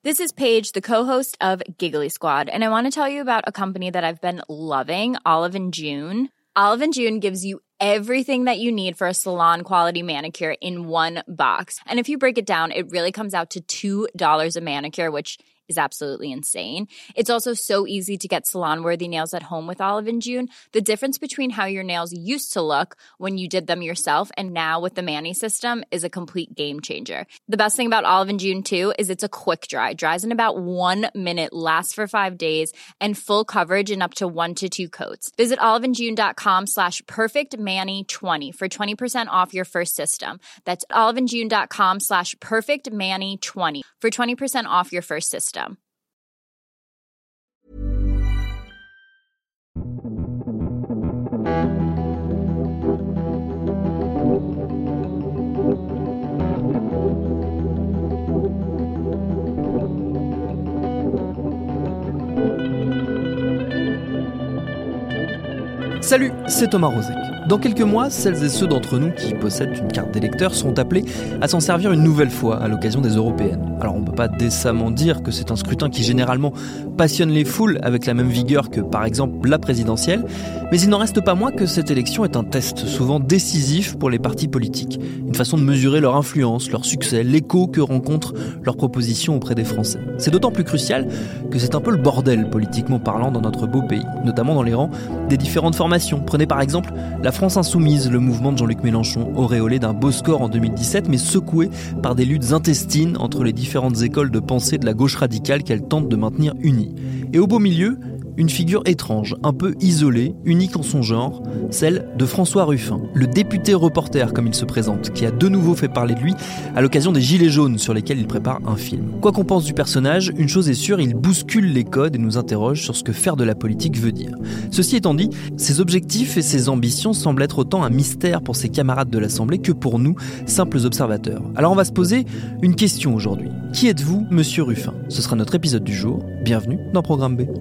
This is Paige, the co-host of Giggly Squad, and I want to tell you about a company that I've been loving, Olive & June. Olive & June gives you everything that you need for a salon-quality manicure in one box. And if you break it down, it really comes out to $2 a manicure, which is absolutely insane. It's also so easy to get salon-worthy nails at home with Olive & June. The difference between how your nails used to look when you did them yourself and now with the Mani system is a complete game changer. The best thing about Olive & June, too, is it's a quick dry. Dries in about 1 minute, lasts for 5 days, and full coverage in up to 1 to 2 coats. Visit oliveandjune.com/perfectmani20 for 20% off your first system. That's oliveandjune.com/perfectmani20 for 20% off your first system. Salut, c'est Thomas Rozek. Dans quelques mois, celles et ceux d'entre nous qui possèdent une carte d'électeur seront appelés à s'en servir une nouvelle fois à l'occasion des européennes. Alors on ne peut pas décemment dire que c'est un scrutin qui généralement passionne les foules avec la même vigueur que par exemple la présidentielle, mais il n'en reste pas moins que cette élection est un test souvent décisif pour les partis politiques. Une façon de mesurer leur influence, leur succès, l'écho que rencontrent leurs propositions auprès des Français. C'est d'autant plus crucial que c'est un peu le bordel politiquement parlant dans notre beau pays, notamment dans les rangs des différentes formations. Prenez par exemple la France Insoumise, le mouvement de Jean-Luc Mélenchon, auréolé d'un beau score en 2017, mais secoué par des luttes intestines entre les différentes écoles de pensée de la gauche radicale qu'elle tente de maintenir unies. Et au beau milieu, une figure étrange, un peu isolée, unique en son genre, celle de François Ruffin, le député reporter comme il se présente, qui a de nouveau fait parler de lui à l'occasion des Gilets jaunes sur lesquels il prépare un film. Quoi qu'on pense du personnage, une chose est sûre, il bouscule les codes et nous interroge sur ce que faire de la politique veut dire. Ceci étant dit, ses objectifs et ses ambitions semblent être autant un mystère pour ses camarades de l'Assemblée que pour nous, simples observateurs. Alors on va se poser une question aujourd'hui. Qui êtes-vous, Monsieur Ruffin ? Ce sera notre épisode du jour. Bienvenue dans Programme B.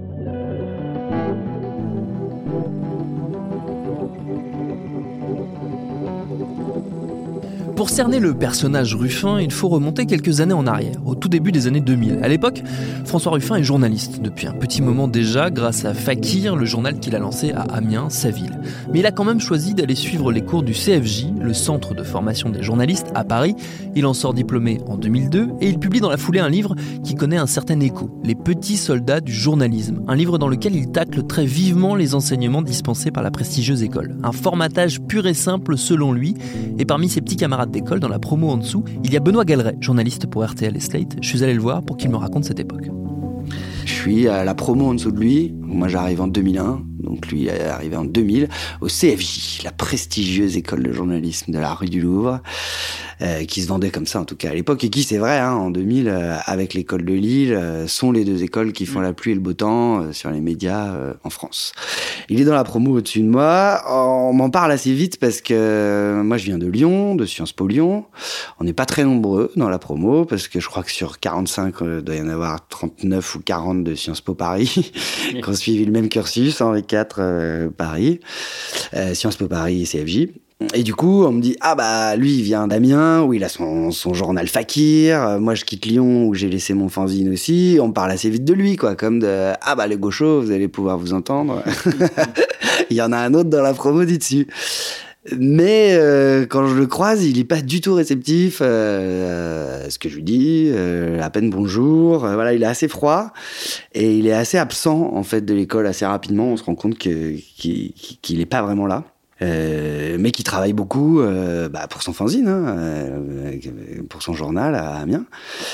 Pour cerner le personnage Ruffin, il faut remonter quelques années en arrière, au tout début des années 2000. À l'époque, François Ruffin est journaliste depuis un petit moment déjà, grâce à Fakir, le journal qu'il a lancé à Amiens, sa ville. Mais il a quand même choisi d'aller suivre les cours du CFJ, le Centre de formation des journalistes, à Paris. Il en sort diplômé en 2002 et il publie dans la foulée un livre qui connaît un certain écho, Les petits soldats du journalisme. Un livre dans lequel il tacle très vivement les enseignements dispensés par la prestigieuse école. Un formatage pur et simple selon lui, et parmi ses petits camarades d'école, dans la promo en dessous, il y a Benoît Galeret, journaliste pour RTL et Slate. Je suis allé le voir pour qu'il me raconte cette époque. Je suis à la promo en dessous de lui. Moi, j'arrive en 2001. Donc lui est arrivé en 2000 au CFJ, la prestigieuse école de journalisme de la rue du Louvre, qui se vendait comme ça en tout cas à l'époque, et qui, c'est vrai, en 2000, avec l'école de Lille, sont les deux écoles qui font la pluie et le beau temps sur les médias en France. Il est dans la promo au-dessus de moi. On m'en parle assez vite parce que moi je viens de Lyon, de Sciences Po Lyon. On n'est pas très nombreux dans la promo parce que je crois que sur 45, il doit y en avoir 39 ou 40 de Sciences Po Paris qui ont suivi le même cursus, Henri IV Paris, Sciences Po Paris et CFJ. Et du coup, on me dit, lui, il vient d'Amiens, où il a son journal Fakir. Moi, je quitte Lyon, où j'ai laissé mon fanzine aussi. On me parle assez vite de lui, quoi, comme de, les gauchos, vous allez pouvoir vous entendre. Il y en a un autre dans la promo du dessus. Mais quand je le croise, il est pas du tout réceptif à ce que je lui dis, à peine bonjour. Il est assez froid et il est assez absent en fait de l'école assez rapidement. On se rend compte qu'il est pas vraiment là. Mais qui travaille beaucoup pour son fanzine, pour son journal à Amiens.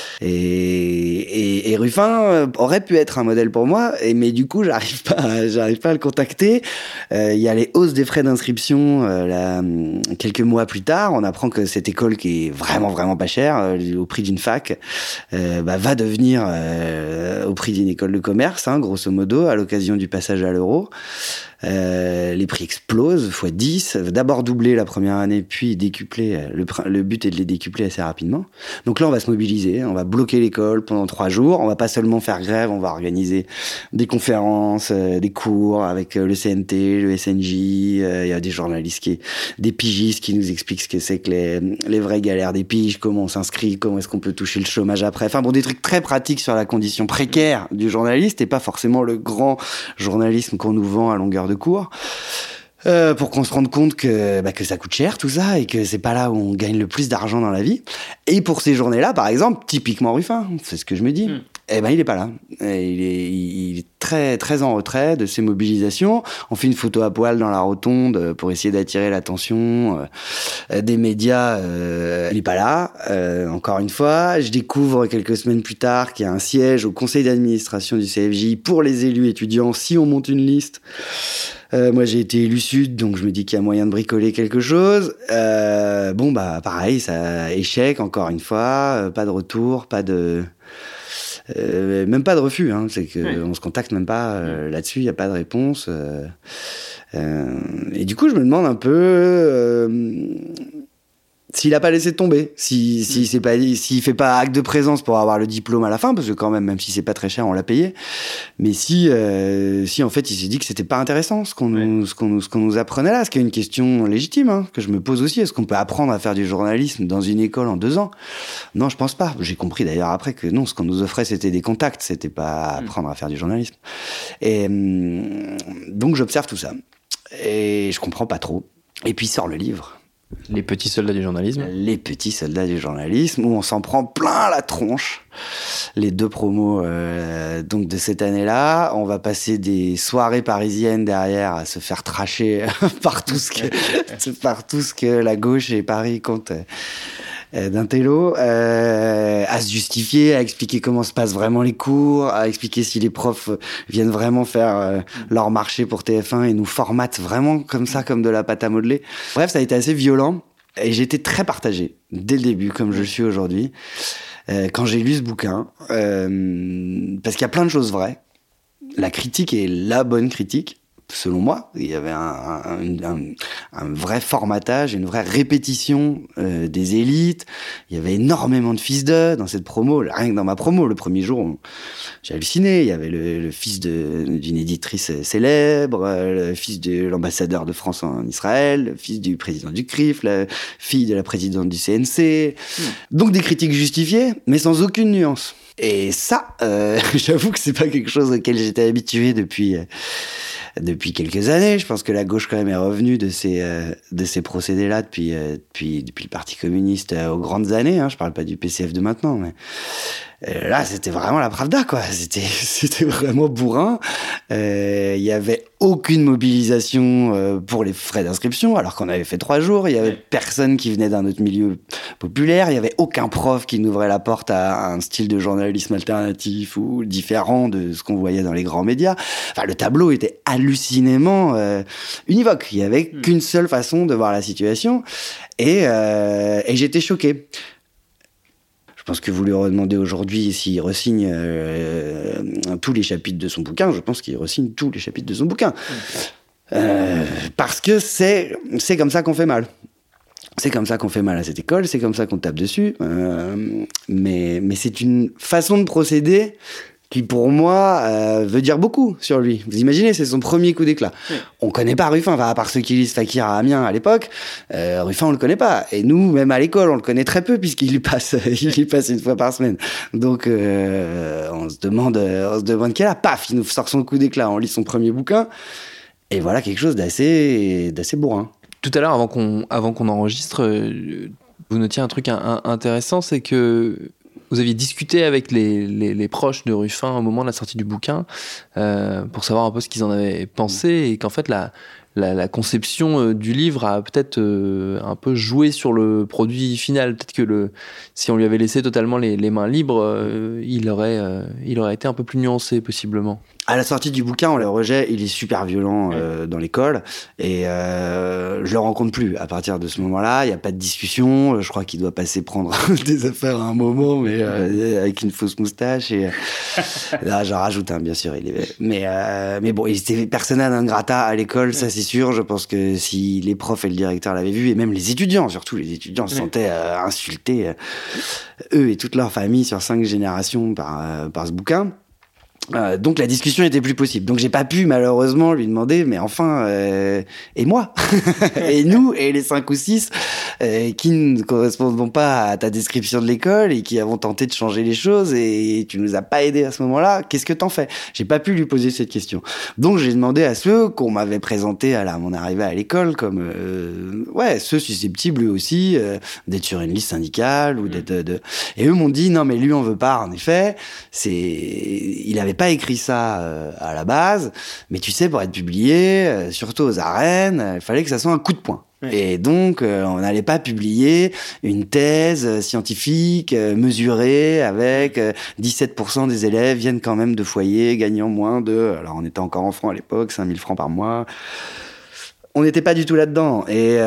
Et Ruffin aurait pu être un modèle pour moi, mais du coup j'arrive pas à le contacter. Il y a les hausses des frais d'inscription quelques mois plus tard. On apprend que cette école qui est vraiment vraiment pas chère, au prix d'une fac, va devenir au prix d'une école de commerce, grosso modo, à l'occasion du passage à l'euro. Les prix explosent x 10, d'abord doubler la première année puis décupler. Le but est de les décupler assez rapidement. Donc là on va se mobiliser, on va bloquer l'école pendant 3 jours, On va pas seulement faire grève, on va organiser des conférences, des cours avec le CNT, le SNJ. Il y a des journalistes des pigistes qui nous expliquent ce que c'est que les vraies galères des piges, comment on s'inscrit, comment est-ce qu'on peut toucher le chômage après. Enfin bon, des trucs très pratiques sur la condition précaire du journaliste et pas forcément le grand journalisme qu'on nous vend à longueur de cours. Pour qu'on se rende compte que ça coûte cher tout ça et que c'est pas là où on gagne le plus d'argent dans la vie. Et pour ces journées-là, par exemple, typiquement Ruffin, c'est ce que je me dis. Eh ben il est pas là. Il est très très en retrait de ces mobilisations. On fait une photo à poil dans la rotonde pour essayer d'attirer l'attention des médias. Il est pas là. Encore une fois, je découvre quelques semaines plus tard qu'il y a un siège au conseil d'administration du CFJ pour les élus étudiants si on monte une liste. Moi, j'ai été élu Sud, donc je me dis qu'il y a moyen de bricoler quelque chose. Pareil, ça échec, encore une fois, pas de retour, même pas de refus, hein, c'est que on se contacte même pas là-dessus, il y a pas de réponse. Et du coup, je me demande un peu s'il a pas laissé tomber, s'il fait pas acte de présence pour avoir le diplôme à la fin, parce que quand même si c'est pas très cher, on l'a payé. Mais si en fait il s'est dit que c'était pas intéressant ce qu'on nous apprenait là, ce qui est une question légitime, hein, que je me pose aussi. Est-ce qu'on peut apprendre à faire du journalisme dans une école en 2 ans ? Non, je pense pas. J'ai compris d'ailleurs après que non, ce qu'on nous offrait c'était des contacts, c'était pas apprendre à faire du journalisme. Et donc j'observe tout ça et je comprends pas trop. Et puis sort le livre. Les petits soldats du journalisme. Les petits soldats du journalisme, où on s'en prend plein la tronche. Les 2 promos donc de cette année-là, on va passer des soirées parisiennes derrière à se faire tracher par tout ce que la gauche et Paris comptent d'un télo, à se justifier, à expliquer comment se passent vraiment les cours, à expliquer si les profs viennent vraiment faire leur marché pour TF1 et nous formatent vraiment comme ça, comme de la pâte à modeler. Bref, ça a été assez violent et j'ai été très partagé dès le début, comme je le suis aujourd'hui, quand j'ai lu ce bouquin, parce qu'il y a plein de choses vraies. La critique est la bonne critique. Selon moi, il y avait un vrai formatage, une vraie répétition des élites. Il y avait énormément de fils d'eux dans cette promo. Rien que dans ma promo, le premier jour, j'ai halluciné. Il y avait le fils d'une éditrice célèbre, le fils de l'ambassadeur de France en Israël, le fils du président du CRIF, la fille de la présidente du CNC. Donc des critiques justifiées, mais sans aucune nuance. Et ça, j'avoue que c'est pas quelque chose auquel j'étais habitué depuis quelques années. Je pense que la gauche quand même est revenue de ces procédés-là depuis le Parti communiste aux grandes années. Hein. Je parle pas du PCF de maintenant, mais là c'était vraiment la Pravda, quoi. C'était vraiment bourrin. Il y avait aucune mobilisation pour les frais d'inscription, alors qu'on avait fait 3 jours. Il y avait personne qui venait d'un autre milieu populaire. Il y avait aucun prof qui n'ouvrait la porte à un style de journalisme alternatif ou différent de ce qu'on voyait dans les grands médias. Enfin, le tableau était hallucinément univoque. Il y avait qu'une seule façon de voir la situation, et j'étais choqué. Je pense que vous lui redemandez aujourd'hui s'il re-signe tous les chapitres de son bouquin. Je pense qu'il re-signe tous les chapitres de son bouquin. Parce que c'est comme ça qu'on fait mal. C'est comme ça qu'on fait mal à cette école, c'est comme ça qu'on tape dessus. Mais c'est une façon de procéder qui, pour moi, veut dire beaucoup sur lui. Vous imaginez, c'est son premier coup d'éclat. Oui. On connaît pas Ruffin, enfin, à part ceux qui lisent Fakir à Amiens à l'époque, Ruffin, on le connaît pas. Et nous, même à l'école, on le connaît très peu, puisqu'il y passe, une fois par semaine. Donc, on se demande quel a, paf, il nous sort son coup d'éclat, on lit son premier bouquin, et voilà quelque chose d'assez bourrin. Tout à l'heure, avant qu'on enregistre, vous notiez un truc intéressant, c'est que vous aviez discuté avec les proches de Ruffin au moment de la sortie du bouquin pour savoir un peu ce qu'ils en avaient pensé, et qu'en fait la conception du livre a peut-être un peu joué sur le produit final. Peut-être que si on lui avait laissé totalement les mains libres, il aurait été un peu plus nuancé possiblement. À la sortie du bouquin, on le rejette, il est super violent dans l'école et je le rencontre plus. À partir de ce moment-là, il y a pas de discussion. Je crois qu'il doit passer prendre des affaires à un moment, mais avec une fausse moustache. Et là, j'en rajoute bien sûr. Mais bon, il était persona non grata à l'école, ça c'est sûr. Je pense que si les profs et le directeur l'avaient vu, et même les étudiants, surtout les étudiants, se sentaient insultés, eux et toute leur famille sur 5 générations par ce bouquin. Donc la discussion était plus possible. Donc j'ai pas pu malheureusement lui demander, mais enfin, et moi et nous et les 5 ou 6 qui ne correspondent pas à ta description de l'école et qui avons tenté de changer les choses et tu nous as pas aidé à ce moment-là, qu'est-ce que t'en fais? J'ai pas pu lui poser cette question. Donc j'ai demandé à ceux qu'on m'avait présentés à mon arrivée à l'école comme ceux susceptibles eux aussi d'être sur une liste syndicale ou d'être et eux m'ont dit non mais lui on veut pas. En effet, il avait pas écrit ça à la base, mais tu sais, pour être publié, surtout aux arènes, il fallait que ça soit un coup de poing. Ouais. Et donc, on n'allait pas publier une thèse scientifique mesurée avec 17% des élèves viennent quand même de foyers gagnant moins de... Alors, on était encore enfant à l'époque, 5 000 francs par mois. On n'était pas du tout là-dedans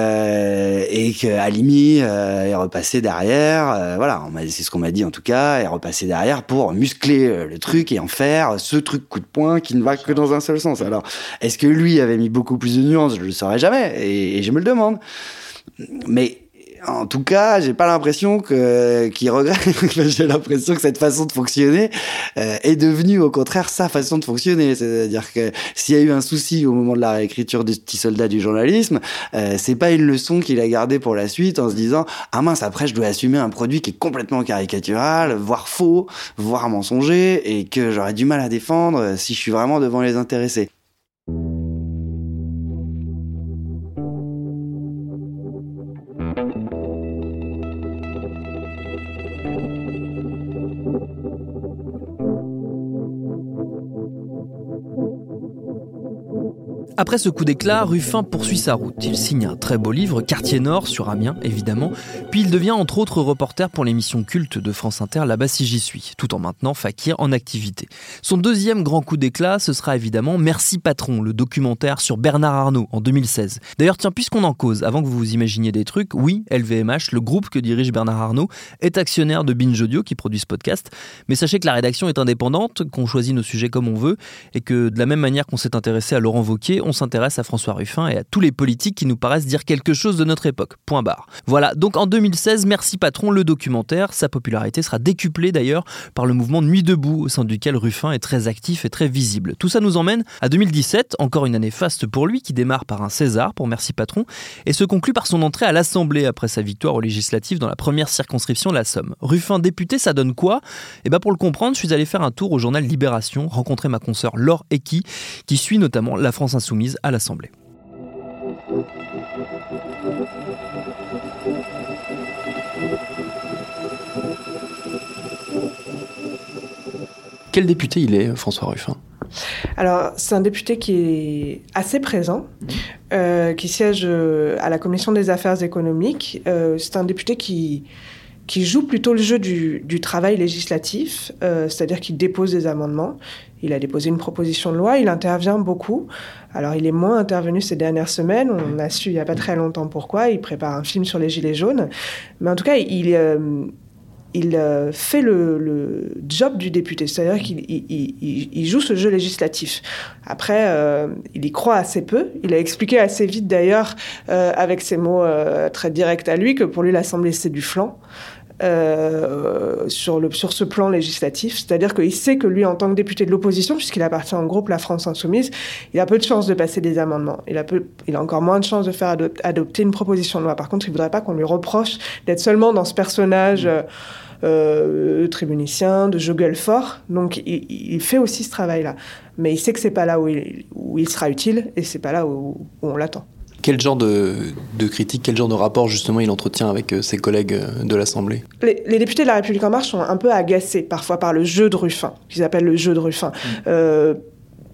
et que Halimi est repassé derrière, c'est ce qu'on m'a dit en tout cas, est repassé derrière pour muscler le truc et en faire ce truc coup de poing qui ne va que dans un seul sens. Alors, est-ce que lui avait mis beaucoup plus de nuances? Je le saurais jamais et je me le demande. Mais en tout cas, j'ai pas l'impression qu'il regrette. J'ai l'impression que cette façon de fonctionner est devenue au contraire sa façon de fonctionner. C'est-à-dire que s'il y a eu un souci au moment de la réécriture des petits soldats du journalisme, c'est pas une leçon qu'il a gardée pour la suite en se disant ah mince après je dois assumer un produit qui est complètement caricatural, voire faux, voire mensonger et que j'aurais du mal à défendre si je suis vraiment devant les intéressés. Après ce coup d'éclat, Ruffin poursuit sa route. Il signe un très beau livre, Quartier Nord, sur Amiens, évidemment. Puis il devient entre autres reporter pour l'émission culte de France Inter, Là-bas si j'y suis, tout en maintenant Fakir en activité. Son deuxième grand coup d'éclat, ce sera évidemment Merci Patron, le documentaire sur Bernard Arnault en 2016. D'ailleurs, tiens, puisqu'on en cause, avant que vous vous imaginiez des trucs, oui, LVMH, le groupe que dirige Bernard Arnault, est actionnaire de Binge Audio qui produit ce podcast. Mais sachez que la rédaction est indépendante, qu'on choisit nos sujets comme on veut, et que de la même manière qu'on s'est intéressé à Laurent Wauquiez, on s'intéresse à François Ruffin et à tous les politiques qui nous paraissent dire quelque chose de notre époque. Point barre. Voilà, donc en 2016, Merci Patron, le documentaire. Sa popularité sera décuplée d'ailleurs par le mouvement Nuit debout, au sein duquel Ruffin est très actif et très visible. Tout ça nous emmène à 2017, encore une année faste pour lui, qui démarre par un César pour Merci Patron, et se conclut par son entrée à l'Assemblée après sa victoire aux législatives dans la première circonscription de la Somme. Ruffin député, ça donne quoi ? Et pour le comprendre, je suis allé faire un tour au journal Libération, rencontrer ma consoeur Laure Ecky, qui suit notamment la France Insoumise à l'Assemblée. Quel député il est, François Ruffin ? Alors, c'est un député qui est assez présent, qui siège à la Commission des affaires économiques. C'est un député qui joue plutôt le jeu du travail législatif, c'est-à-dire qu'il dépose des amendements. Il a déposé une proposition de loi, il intervient beaucoup. Alors, il est moins intervenu ces dernières semaines, on a su il n'y a pas très longtemps pourquoi. Il prépare un film sur les Gilets jaunes. Mais en tout cas, il fait le job du député, c'est-à-dire qu'il joue ce jeu législatif. Après, il y croit assez peu. Il a expliqué assez vite, d'ailleurs, avec ses mots très directs à lui, que pour lui, l'Assemblée, c'est du flan. Sur ce plan législatif, c'est-à-dire qu'il sait que lui, en tant que député de l'opposition, puisqu'il appartient au groupe La France Insoumise, il a peu de chances de passer des amendements. Il a encore moins de chances de faire adopter une proposition de loi. Par contre, il ne voudrait pas qu'on lui reproche d'être seulement dans ce personnage tribunicien, de je gueule fort. Donc, il fait aussi ce travail-là. Mais il sait que ce n'est pas là où il sera utile et ce n'est pas là où on l'attend. Quel genre de critique, quel genre de rapport justement il entretient avec ses collègues de l'Assemblée ? Les députés de La République En Marche sont un peu agacés parfois par le jeu de Ruffin, qu'ils appellent le jeu de Ruffin.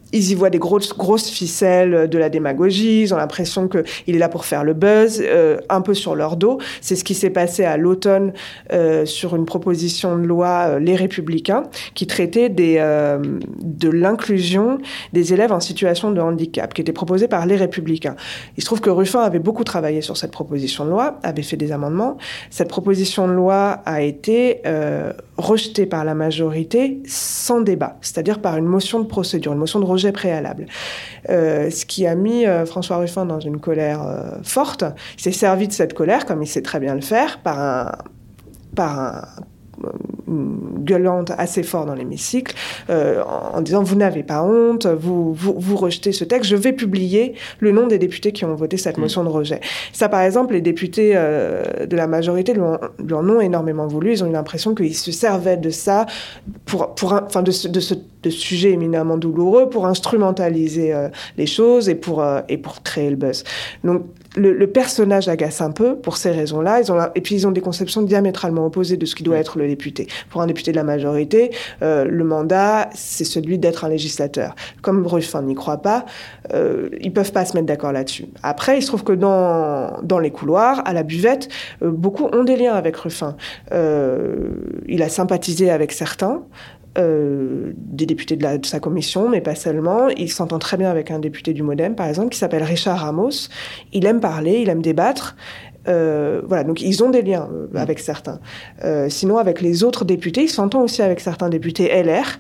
ils y voient des grosses ficelles de la démagogie, ils ont l'impression qu'il est là pour faire le buzz, un peu sur leur dos. C'est ce qui s'est passé à l'automne sur une proposition de loi Les Républicains qui traitait de l'inclusion des élèves en situation de handicap, qui était proposée par Les Républicains. Il se trouve que Ruffin avait beaucoup travaillé sur cette proposition de loi, avait fait des amendements. Cette proposition de loi a été rejetée par la majorité sans débat, c'est-à-dire par une motion de procédure, une motion de rejet préalable. Ce qui a mis François Ruffin dans une colère forte. Il s'est servi de cette colère, comme il sait très bien le faire, par un gueulante assez fort dans l'hémicycle, en disant « Vous n'avez pas honte, vous rejetez ce texte, je vais publier le nom des députés qui ont voté cette motion de rejet. » Ça, par exemple, les députés de la majorité lui en ont énormément voulu. Ils ont eu l'impression qu'ils se servaient de ça, de ce sujet éminemment douloureux, pour instrumentaliser les choses et pour créer le buzz. Donc, le personnage agace un peu pour ces raisons-là. Et puis, ils ont des conceptions diamétralement opposées de ce qui doit être le député. Pour un député de la majorité, le mandat, c'est celui d'être un législateur. Comme Ruffin n'y croit pas, ils peuvent pas se mettre d'accord là-dessus. Après, il se trouve que dans les couloirs, à la buvette, beaucoup ont des liens avec Ruffin. Il a sympathisé avec certains. Des députés de sa commission, mais pas seulement. Il s'entend très bien avec un député du MoDem, par exemple, qui s'appelle Richard Ramos. Il aime parler, il aime débattre. Voilà, donc ils ont des liens avec certains. Sinon, avec les autres députés, il s'entend aussi avec certains députés LR.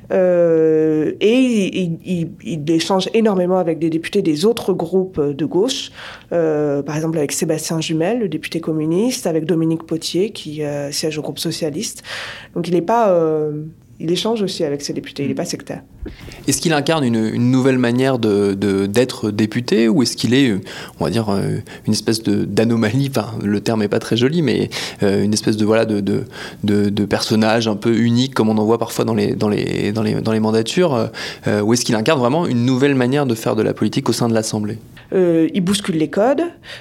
Et il échange énormément avec des députés des autres groupes de gauche. Par exemple, avec Sébastien Jumel, le député communiste, avec Dominique Potier, qui siège au groupe socialiste. Donc il n'est pas... il échange aussi avec ses députés, il n'est pas sectaire. Est-ce qu'il incarne une nouvelle manière d'être député, ou est-ce qu'il est, on va dire, une espèce d'anomalie, enfin, le terme n'est pas très joli, mais une espèce de personnage un peu unique, comme on en voit parfois dans les mandatures, ou est-ce qu'il incarne vraiment une nouvelle manière de faire de la politique au sein de l'Assemblée ? Il bouscule les codes.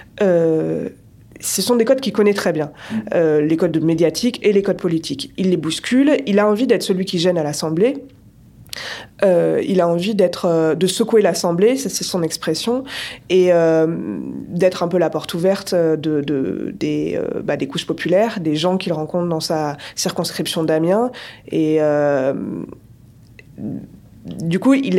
Ce sont des codes qu'il connaît très bien, les codes médiatiques et les codes politiques. Il les bouscule, il a envie d'être celui qui gêne à l'Assemblée, il a envie de secouer l'Assemblée, ça, c'est son expression, et d'être un peu la porte ouverte des couches populaires, des gens qu'il rencontre dans sa circonscription d'Amiens, et... du coup, il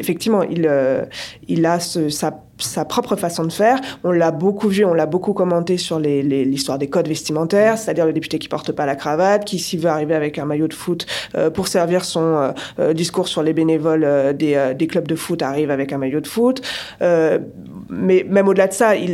a sa propre façon de faire. On l'a beaucoup vu, on l'a beaucoup commenté sur l'histoire des codes vestimentaires, c'est-à-dire le député qui porte pas la cravate, qui, s'il veut arriver avec un maillot de foot pour servir son discours sur les bénévoles des clubs de foot, arrive avec un maillot de foot. Mais même au-delà de ça,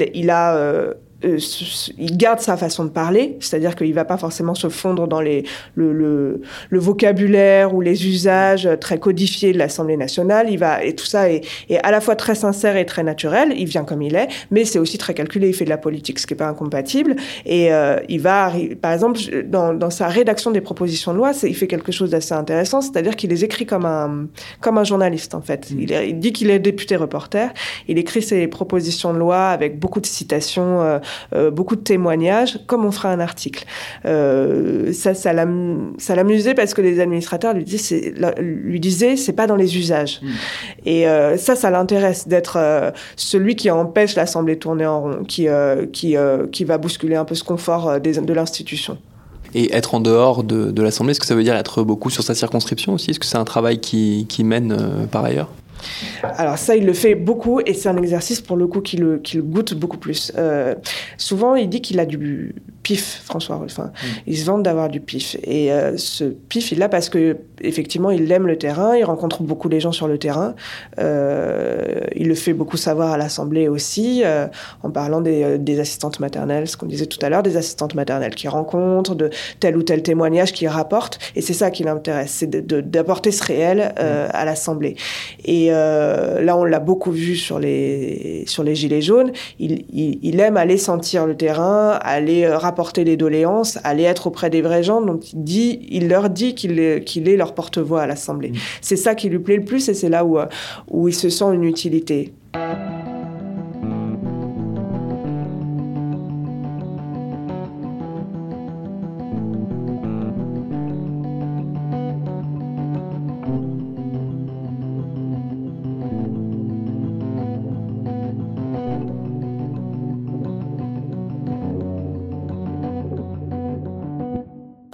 il garde sa façon de parler, c'est-à-dire qu'il va pas forcément se fondre dans le vocabulaire ou les usages très codifiés de l'Assemblée nationale. Et tout ça est à la fois très sincère et très naturel. Il vient comme il est, mais c'est aussi très calculé. Il fait de la politique, ce qui est pas incompatible. Et il va, par exemple, dans sa rédaction des propositions de loi, il fait quelque chose d'assez intéressant, c'est-à-dire qu'il les écrit comme un journaliste, en fait. Il dit qu'il est député reporter. Il écrit ses propositions de loi avec beaucoup de citations, beaucoup de témoignages, comme on ferait un article. Ça l'amusait parce que les administrateurs lui disaient c'est pas dans les usages. Et ça l'intéresse d'être celui qui empêche l'Assemblée de tourner en rond, qui va bousculer un peu ce confort de l'institution. Et être en dehors de l'Assemblée, est-ce que ça veut dire être beaucoup sur sa circonscription aussi ? Est-ce que c'est un travail qui mène par ailleurs ? Alors ça, il le fait beaucoup, et c'est un exercice pour le coup qu'il goûte beaucoup plus. Souvent, il dit qu'il a du pif, François Ruffin. Il se vante d'avoir du pif. Et ce pif, il l'a parce que effectivement, il aime le terrain, il rencontre beaucoup les gens sur le terrain. Il le fait beaucoup savoir à l'Assemblée aussi, en parlant des assistantes maternelles, ce qu'on disait tout à l'heure, des assistantes maternelles qui rencontrent, de tel ou tel témoignage qui rapportent. Et c'est ça qui l'intéresse, c'est d'apporter ce réel à l'Assemblée. Et là, on l'a beaucoup vu sur les gilets jaunes. Il aime aller sentir le terrain, aller rapporter les doléances, aller être auprès des vrais gens. Donc, il leur dit qu'il est leur porte-voix à l'Assemblée. C'est ça qui lui plaît le plus, et c'est là où il se sent une utilité.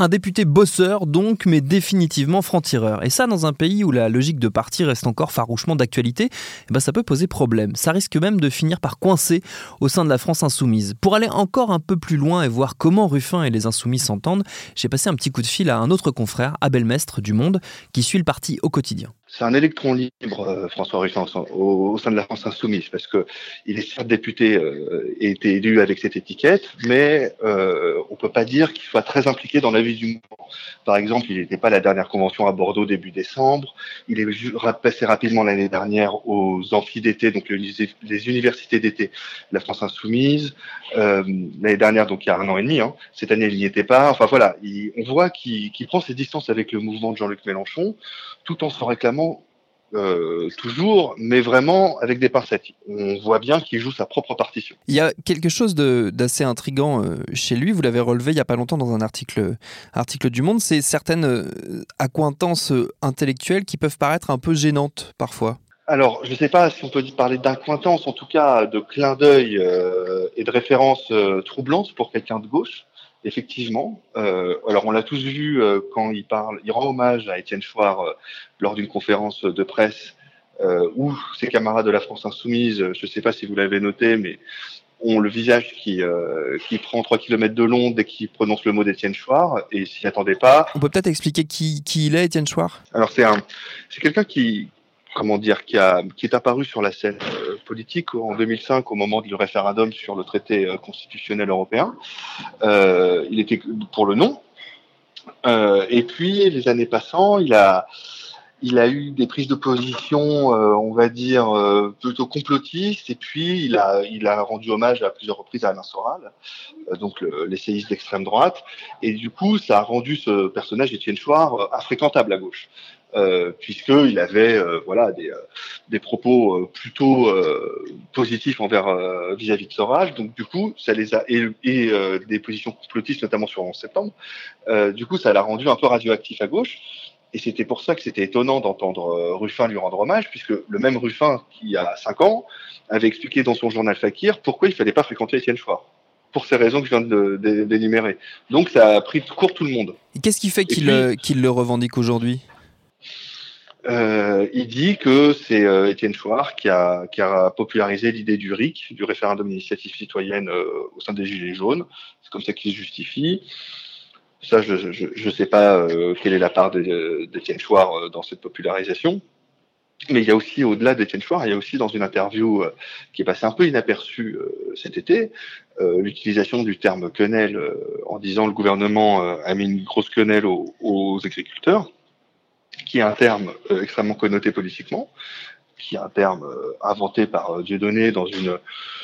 Un député bosseur donc, mais définitivement franc-tireur. Et ça, dans un pays où la logique de parti reste encore farouchement d'actualité, ça peut poser problème. Ça risque même de finir par coincer au sein de la France insoumise. Pour aller encore un peu plus loin et voir comment Ruffin et les insoumis s'entendent, j'ai passé un petit coup de fil à un autre confrère, Abel Mestre du Monde, qui suit le parti au quotidien. C'est un électron libre, François Ruffin, au sein de la France insoumise, parce que il est certes député et été élu avec cette étiquette, mais on peut pas dire qu'il soit très impliqué dans la vie du mouvement. Par exemple, il n'était pas à la dernière convention à Bordeaux début décembre. Il est passé rapidement l'année dernière aux amphis d'été, donc les universités d'été de la France insoumise. L'année dernière, donc il y a 1 an et demi. Cette année, il n'y était pas. Enfin voilà, on voit qu'il prend ses distances avec le mouvement de Jean-Luc Mélenchon, tout en se réclamant toujours, mais vraiment avec des pincettes. On voit bien qu'il joue sa propre partition. Il y a quelque chose d'assez intriguant chez lui, vous l'avez relevé il n'y a pas longtemps dans un article du Monde, c'est certaines accointances intellectuelles qui peuvent paraître un peu gênantes parfois. Alors, je ne sais pas si on peut parler d'accointance, en tout cas de clin d'œil et de références troublantes pour quelqu'un de gauche. Effectivement. Alors, on l'a tous vu quand il rend hommage à Étienne Chouard lors d'une conférence de presse où ses camarades de la France insoumise, je ne sais pas si vous l'avez noté, mais ont le visage qui prend 3 km de long dès qu'il prononce le mot d'Étienne Chouard et s'y attendait pas. On peut peut-être expliquer qui il est, Étienne Chouard ? Alors, c'est quelqu'un qui est apparu sur la scène politique en 2005 au moment du référendum sur le traité constitutionnel européen. Il était pour le non. Et puis, les années passant, il a eu des prises de position, on va dire, plutôt complotistes. Et puis, il a rendu hommage à plusieurs reprises à Alain Soral, donc l'essayiste d'extrême droite. Et du coup, ça a rendu ce personnage, Étienne Chouard, infréquentable à gauche. Puisqu'il avait des propos plutôt positifs vis-à-vis de Soral, donc du coup ça les a et des positions complotistes notamment sur 11 septembre. Du coup ça l'a rendu un peu radioactif à gauche, et c'était pour ça que c'était étonnant d'entendre Ruffin lui rendre hommage, puisque le même Ruffin qui a 5 ans avait expliqué dans son journal Fakir pourquoi il fallait pas fréquenter Étienne Chouard, pour ces raisons que je viens d'énumérer. Donc ça a pris de court tout le monde. Et qu'est-ce qui fait qu'il le revendique aujourd'hui ? Il dit que c'est Étienne Chouard qui a popularisé l'idée du RIC, du référendum d'initiative citoyenne au sein des Gilets jaunes. C'est comme ça qu'il se justifie. Ça, je sais pas quelle est la part d'Étienne Chouard dans cette popularisation. Mais il y a aussi, au-delà d'Étienne Chouard, il y a aussi dans une interview qui est passée un peu inaperçue cet été, l'utilisation du terme quenelle en disant le gouvernement a mis une grosse quenelle aux agriculteurs, qui est un terme extrêmement connoté politiquement, qui est un terme inventé par Dieudonné dans une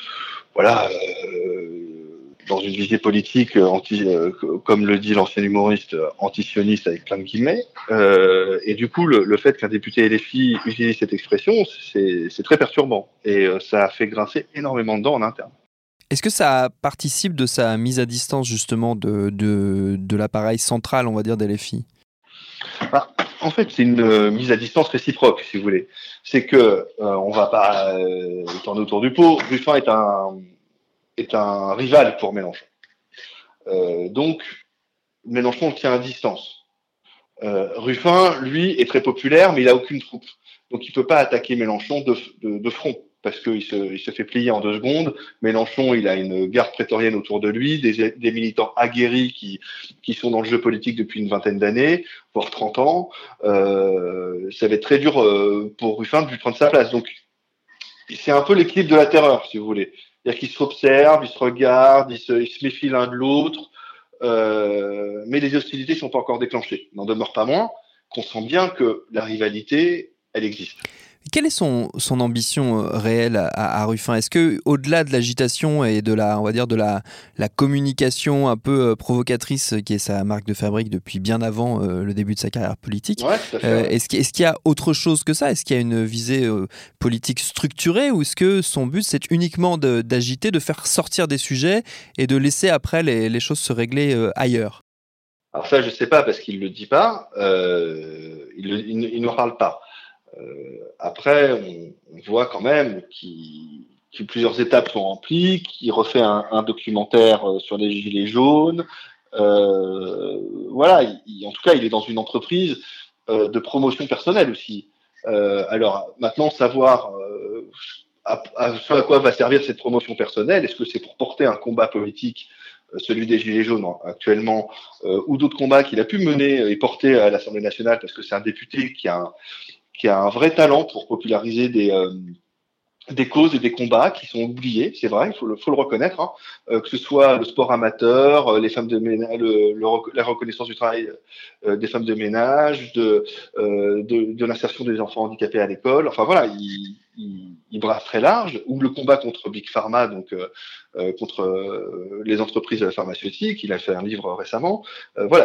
visée politique comme le dit l'ancien humoriste, antisioniste avec plein de guillemets. Et du coup, le fait qu'un député LFI utilise cette expression, c'est très perturbant. Et ça a fait grincer énormément de dents en interne. Est-ce que ça participe de sa mise à distance justement de l'appareil central, on va dire, d'LFI ? En fait, c'est une mise à distance réciproque, si vous voulez. C'est que on va pas tourner autour du pot. Ruffin est un rival pour Mélenchon. Donc, Mélenchon tient à distance. Ruffin, lui, est très populaire, mais il a aucune troupe. Donc, il peut pas attaquer Mélenchon de front, parce qu'il se fait plier en 2 secondes. Mélenchon, il a une garde prétorienne autour de lui, des militants aguerris qui sont dans le jeu politique depuis une 20aine d'années, voire 30 ans. Ça va être très dur pour Ruffin de lui prendre sa place. Donc, c'est un peu l'équilibre de la terreur, si vous voulez. C'est-à-dire qu'ils s'observent, ils se regardent, ils se méfient l'un de l'autre, mais les hostilités sont pas encore déclenchées. Il n'en demeure pas moins qu'on sent bien que la rivalité, elle existe. Quelle est son ambition réelle à Ruffin ? Est-ce que, au-delà de l'agitation et de la communication un peu provocatrice, qui est sa marque de fabrique depuis bien avant le début de sa carrière politique, est-ce qu'il y a autre chose que ça ? Est-ce qu'il y a une visée politique structurée, ou est-ce que son but c'est uniquement d'agiter, de faire sortir des sujets et de laisser après les choses se régler ailleurs ? Alors ça, je sais pas, parce qu'il le dit pas, il n'en parle pas. Après, on voit quand même que plusieurs étapes sont remplies, qu'il refait un documentaire sur les Gilets jaunes, Voilà, en tout cas, il est dans une entreprise de promotion personnelle aussi. Alors maintenant, savoir ce à quoi va servir cette promotion personnelle, est-ce que c'est pour porter un combat politique, celui des Gilets jaunes actuellement, ou d'autres combats qu'il a pu mener et porter à l'Assemblée nationale, parce que c'est un député qui a un vrai talent pour populariser des causes et des combats qui sont oubliés, c'est vrai, il faut le reconnaître, hein, que ce soit le sport amateur, les femmes de ménage, la reconnaissance du travail des femmes de ménage, de l'insertion des enfants handicapés à l'école. Enfin voilà, il brave très large. Ou le combat contre Big Pharma, donc contre les entreprises pharmaceutiques. Il a fait un livre récemment. Voilà,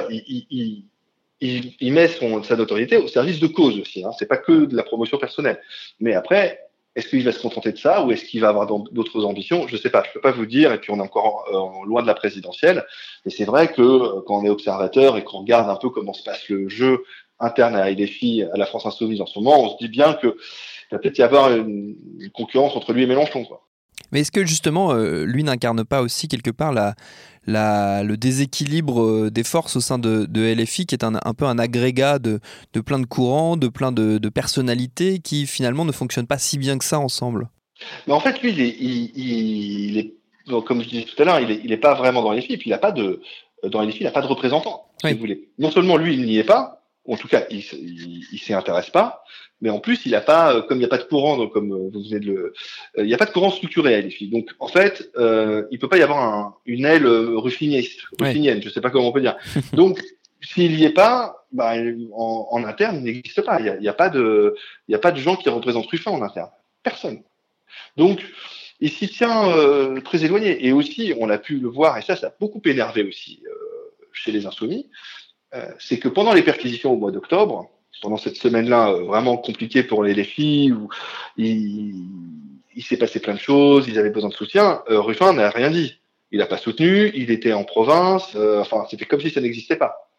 il met sa notoriété au service de causes aussi. Hein. C'est pas que de la promotion personnelle. Mais après, est-ce qu'il va se contenter de ça ou est-ce qu'il va avoir d'autres ambitions? Je ne sais pas, je ne peux pas vous dire. Et puis on est encore loin de la présidentielle. Mais c'est vrai que quand on est observateur et qu'on regarde un peu comment se passe le jeu interne à LFI, à la France Insoumise en ce moment, on se dit bien qu'il va peut-être y avoir une concurrence entre lui et Mélenchon, quoi. Mais est-ce que justement, lui n'incarne pas aussi quelque part le déséquilibre des forces au sein de LFI, qui est un peu un agrégat de plein de courants, de plein de personnalités qui finalement ne fonctionnent pas si bien que ça ensemble? Mais en fait, lui, il est comme je disais tout à l'heure, il est pas vraiment dans LFI, et puis dans LFI, il n'a pas de représentant, si vous voulez. Non seulement lui, il n'y est pas, ou en tout cas, il s'y intéresse pas, mais en plus, il n'a pas, comme il n'y a pas de courant, donc comme vous venez il n'y a pas de courant structuré à LFI. Donc, en fait, il peut pas y avoir une aile ruffinienne, je sais pas comment on peut dire. Donc, s'il n'y est pas, en interne, il n'existe pas. Il n'y a pas de gens qui représentent Ruffin en interne. Personne. Donc, il s'y tient très éloigné. Et aussi, on a pu le voir, et ça a beaucoup énervé aussi chez les Insoumis, c'est que pendant les perquisitions au mois d'octobre, pendant cette semaine-là vraiment compliquée pour les LFI, où il s'est passé plein de choses, ils avaient besoin de soutien, Ruffin n'a rien dit. Il n'a pas soutenu, il était en province, c'était comme si ça n'existait pas.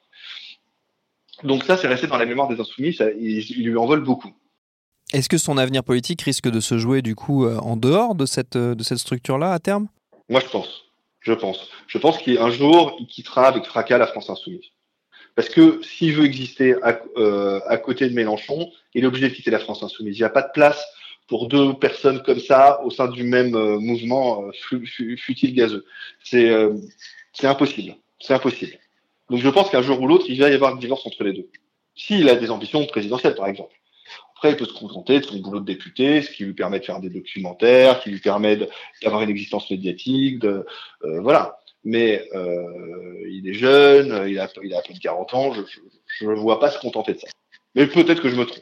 Donc ça, c'est resté dans la mémoire des Insoumis, il lui en vole beaucoup. Est-ce que son avenir politique risque de se jouer du coup en dehors de cette structure-là à terme? Moi, je pense qu'un jour, il quittera avec fracas la France Insoumise. Parce que s'il veut exister à côté de Mélenchon, il est obligé de quitter la France Insoumise. Il n'y a pas de place pour deux personnes comme ça au sein du même mouvement, fut-il gazeux. C'est impossible. C'est impossible. Donc je pense qu'un jour ou l'autre, il va y avoir un divorce entre les deux. S'il a des ambitions présidentielles, par exemple. Après, il peut se contenter de son boulot de député, ce qui lui permet de faire des documentaires, qui lui permet d'avoir une existence médiatique, voilà. Mais il est jeune, il a plus de 40 ans, je ne vois pas se contenter de ça. Mais peut-être que je me trompe.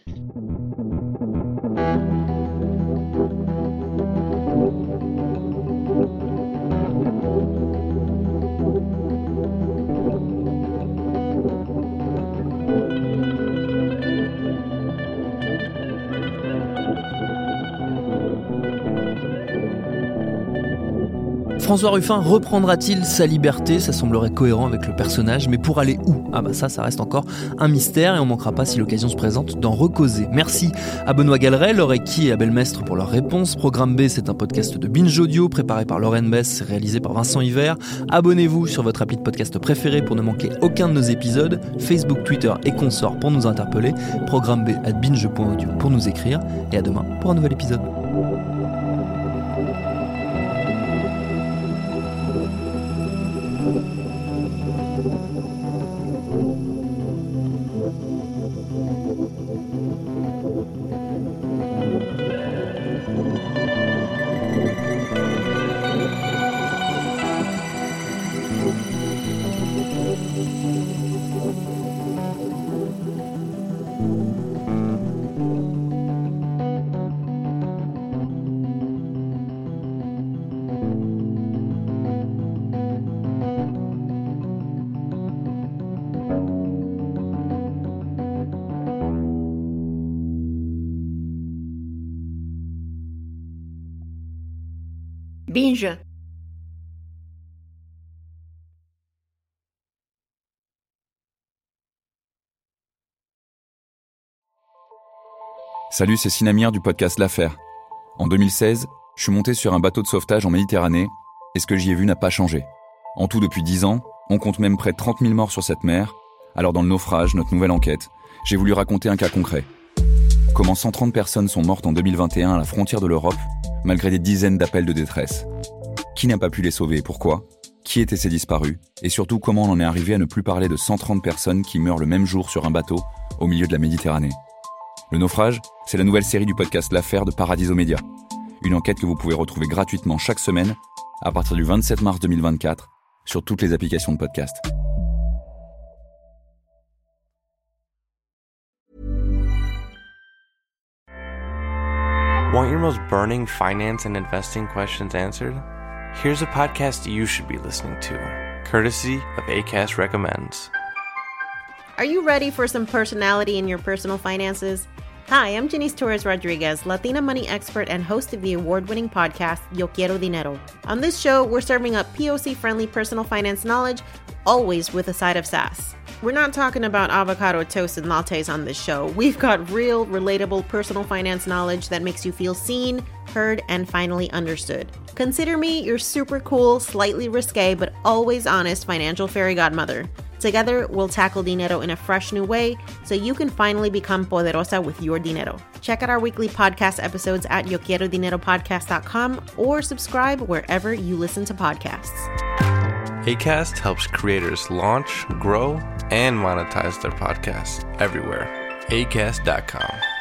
François Ruffin reprendra-t-il sa liberté? Ça semblerait cohérent avec le personnage, mais pour aller où? Ça reste encore un mystère et on manquera pas, si l'occasion se présente, d'en recauser. Merci à Benoît Galleret, Laure Equi et Abel Mestre pour leurs réponses. Programme B, c'est un podcast de Binge Audio préparé par Lorraine Bess, réalisé par Vincent Hiver. Abonnez-vous sur votre appli de podcast préféré pour ne manquer aucun de nos épisodes. Facebook, Twitter et consorts pour nous interpeller. Programme B@binge.audio pour nous écrire. Et à demain pour un nouvel épisode. Binge. Salut, c'est Sinamir du podcast L'Affaire. En 2016, je suis monté sur un bateau de sauvetage en Méditerranée et ce que j'y ai vu n'a pas changé. En tout, depuis 10 ans, On compte même près de 30 000 morts sur cette mer. Alors dans le naufrage, notre nouvelle enquête, j'ai voulu raconter un cas concret. Comment 130 personnes sont mortes en 2021 à la frontière de l'Europe, malgré des dizaines d'appels de détresse. Qui n'a pas pu les sauver et pourquoi ? Qui étaient ces disparus ? Et surtout, comment on en est arrivé à ne plus parler de 130 personnes qui meurent le même jour sur un bateau au milieu de la Méditerranée ? Le naufrage, c'est la nouvelle série du podcast L'Affaire de Paradiso Media. Une enquête que vous pouvez retrouver gratuitement chaque semaine à partir du 27 mars 2024 sur toutes les applications de podcast. Want your most burning finance and investing questions answered? Here's a podcast you should be listening to, courtesy of Acast Recommends. Are you ready for some personality in your personal finances? Hi, I'm Janice Torres-Rodriguez, Latina money expert and host of the award-winning podcast, Yo Quiero Dinero. On this show, we're serving up POC-friendly personal finance knowledge, always with a side of sass. We're not talking about avocado toast and lattes on this show. We've got real, relatable personal finance knowledge that makes you feel seen, heard, and finally understood. Consider me your super cool, slightly risque, but always honest financial fairy godmother. Together, we'll tackle dinero in a fresh new way so you can finally become poderosa with your dinero. Check out our weekly podcast episodes at yoquierodineropodcast.com or subscribe wherever you listen to podcasts. Acast helps creators launch, grow, and monetize their podcasts everywhere. Acast.com.